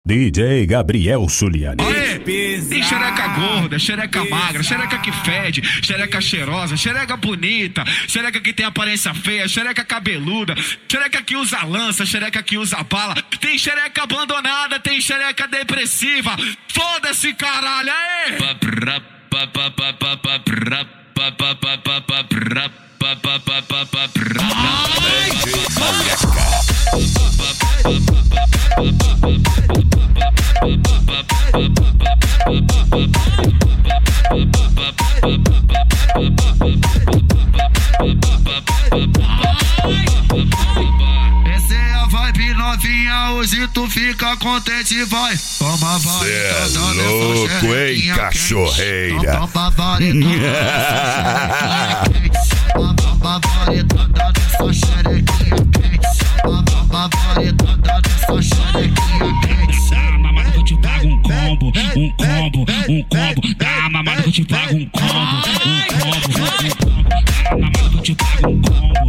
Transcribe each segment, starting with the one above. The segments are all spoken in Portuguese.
DJ Gabriel Suliani. Aê, tem xereca gorda, xereca magra, xereca que fede, xereca cheirosa, xereca bonita, xereca que tem aparência feia, xereca cabeluda, xereca que usa lança, xereca que usa bala. Tem xereca abandonada, tem xereca depressiva. Foda-se, caralho, aê! Essa é a vibe novinha, hoje tu fica contente, vai. Toma, vai. Cê é louco, hein, cachorreira? Toma, varetada nessa xerequinha quente. Toma, varetada nessa xerequinha quente. Dá mamada que eu te pago um combo. Dá mamada que eu te pago um combo. Dá mamada que eu te pago um combo.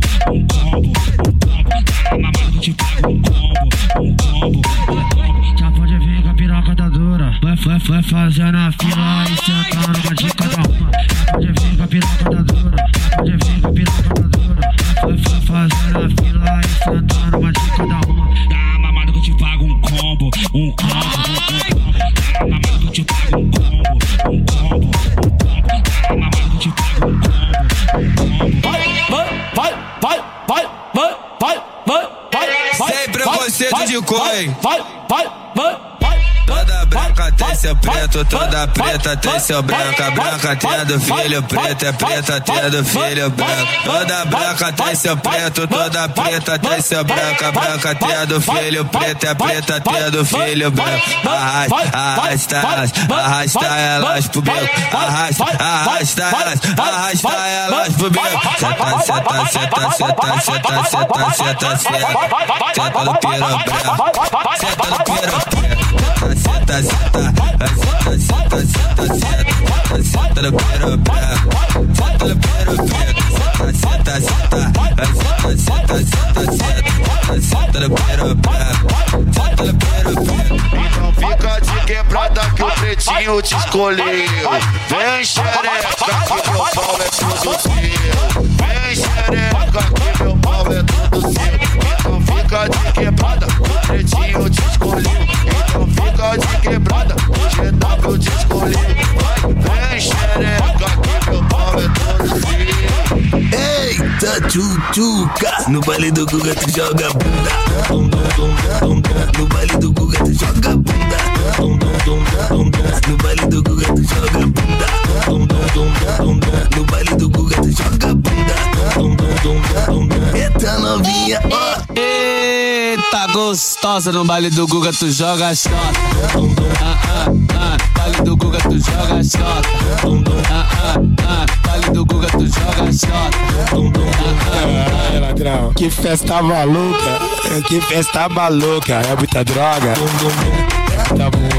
Dá mamada que eu te pago um combo. Já pode vir com a piroca da dura. Vai fazendo a fila e sentando uma de cada uma. Já pode vir com a piroca da dura. Pode vir com a piroca da dura. Vai fazendo a fila e sentando uma de cada uma. Dá mamada que eu te pago um combo. Dá mamada que eu te pago um combo. Dá mamada que eu te pago um combo. Sem preconceito de cor, hein? Toda branca tem seu preto, toda preta tem seu branca. Branca tendo filho, preta é preta tendo filho branco. Toda branca tem seu preto, toda preta tem seu branca. Branca tendo filho, preta é preta tendo filho branco. Arrasta elas pro beco. Arrasta elas pro beco. Senta no piro branco. Senta no piro branco. Senta no piro branco. Senta no piro branco. Senta no piro branco. Senta no piro branco. Então fica de quebrada que o pretinho te escolheu. Vem xereca que meu pau é tudo seu. Vem xereca que meu pau é tudo seu. Então fica de quebrada que o pretinho te escolheu. Então fica de quebrada, o GW te escolheu. Vem xereca que meu pau é todo seu. Eita, tchutchuca, no baile do Guga tu joga bunda. No baile do Guga tu joga bunda. No baile do Guga tu joga bunda. No baile do Guga tu joga bunda. Eita novinha, ó. Eita gostosa, no baile do Guga tu joga xota. Baile do Guga tu joga xota. Baile do Guga tu joga xota. Que festa maluca, é muita droga. Tá bom.